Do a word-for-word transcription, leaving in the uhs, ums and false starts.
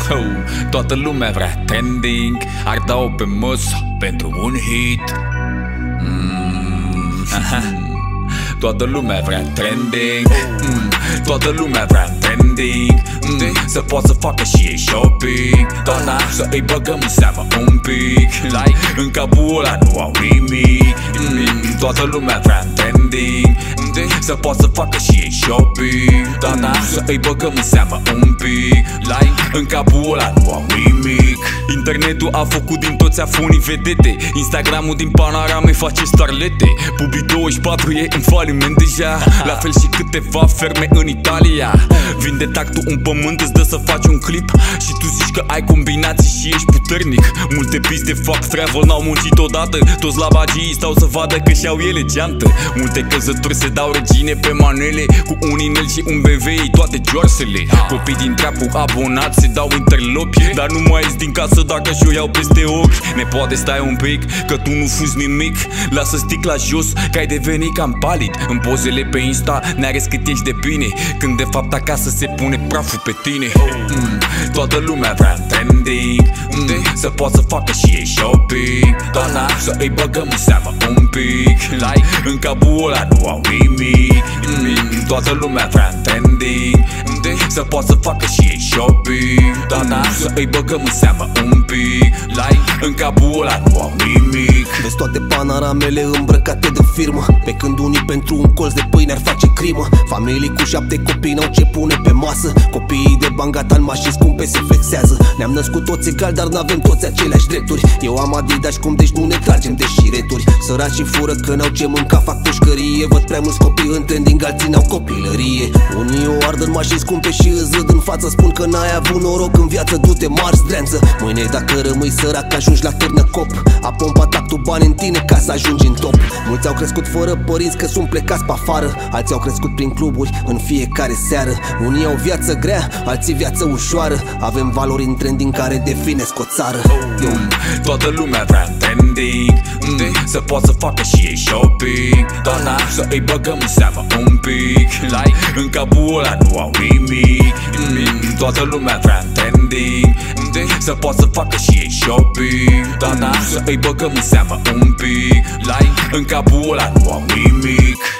oh, toată lumea vrea trending, ar da-o pe masă pentru un hit. mm, aha. Toată lumea vrea trending, mm, toată lumea vrea trending, mm, să poată să facă și ei shopping, dar da, să îi băgăm în seamă un pic. Like, în capul ăla nu au nimic. mm, Toată lumea vrea trending, mm, să poată să facă și ei shopping, dar da, să îi băgăm în seamă un pic. Like, în capul ăla nu au nimic. Internetul a făcut din toți afunii vedete, Instagramul din Panorama face starlete, Publi douăzeci și patru e în faliment deja, la fel și câteva ferme în Italia. Vinde tactul un pământ, îți dă să faci un clip și tu zici că ai combinații și ești puternic. Multe piste fac travel, n-au muncit odată, toți lavagii stau să vadă că și-au ele geantă. Multe căzături se dau regine pe manuele, cu un inel și un B V I toate joarsele. Copii din trapul abonat se dau interlopi, dar nu mai ies din casă dacă și-o iau peste ochi. Ne poate stai un pic, că tu nu fuzi nimic, lasă sticla jos, că ai devenit cam palid. În pozele pe Insta ne-arăți cât ești de bine, când de fapt acasă se pune praful pe tine. mm, Toată lumea vrea trending, mm, să poată să facă și ei shopping, dar da, să îi băgăm în seamă un pic. Like, în capul ăla nu au nimic. mm, Toată lumea vrea trending, mm, să poată să facă și ei shopping, dar da, să îi băgăm în seamă un pic. Like, în capul ăla nu au nimic. Vezi toate panoramele îmbrăcate de firmă, pe când unii pentru un colț de pâine ar face crimă. Familii cu șapte copii n-au ce pune pe masă, copiii de bani gata în mașini scumpe se flexează. Ne-am născut toți egali, dar n-avem toți aceleași drepturi. Eu am Adidas cum, deci nu ne tragem de șireturi. Săracii fură că n-au ce mânca, fac pușcărie. Văd prea mulți copii în trending, alții n-au copilărie. Unii o ard în mașini scumpe și îți râd în față, spun că n-ai avut noroc în viață, du-te mars dreanță. Mâine dacă rămâi sărac ajungi la târnă cop, a pompat actul bani în tine ca să ajungi în top. Mulți au crescut fără părinți că sunt plecați pe afară, alții au crescut prin cluburi în fiecare seară. Unii au viață grea, alții viață ușoară, avem valori în trending care definesc o țară. mm, Toată lumea vrea trending, mm, să poată să facă și ei shopping, dar da, să îi băgăm în seamă un pic. Like, în capul ăla nu au nimic. mm, Toată lumea vrea trending, mm, să poată să facă și ei shopping, dar da, să îi băgăm în seamă un pic. Like, în capul ăla nu au nimic.